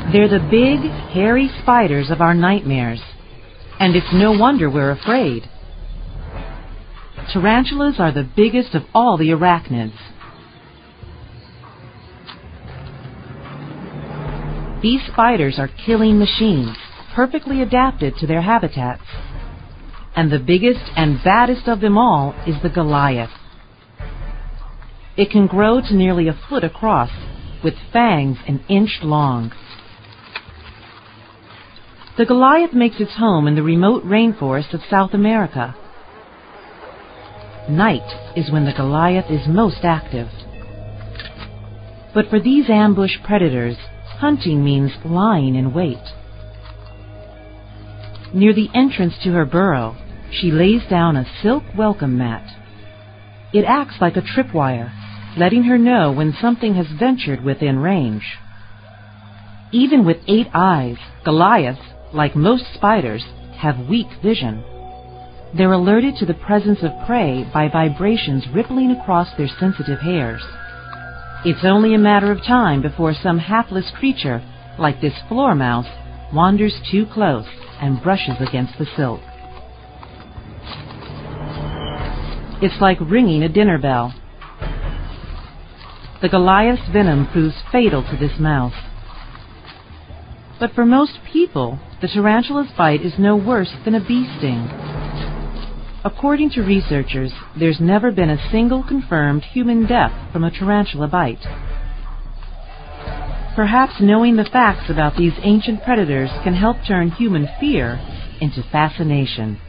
They're the big, hairy spiders of our nightmares, and it's no wonder we're afraid. Tarantulas are the biggest of all the arachnids. These spiders are killing machines, perfectly adapted to their habitats. And the biggest and baddest of them all is the Goliath. It can grow to nearly a foot across, with fangs an inch long. The Goliath makes its home in the remote rainforests of South America. Night is when the Goliath is most active. But for these ambush predators, hunting means lying in wait. Near the entrance to her burrow, she lays down a silk welcome mat. It acts like a tripwire, letting her know when something has ventured within range. Even with 8 eyes, Goliaths, like most spiders, have weak vision. They're alerted to the presence of prey by vibrations rippling across their sensitive hairs. It's only a matter of time before some hapless creature, like this floor mouse, wanders too close and brushes against the silk. It's like ringing a dinner bell. The Goliath's venom proves fatal to this mouse. But for most people, the tarantula's bite is no worse than a bee sting. According to researchers, there's never been a single confirmed human death from a tarantula bite. Perhaps knowing the facts about these ancient predators can help turn human fear into fascination.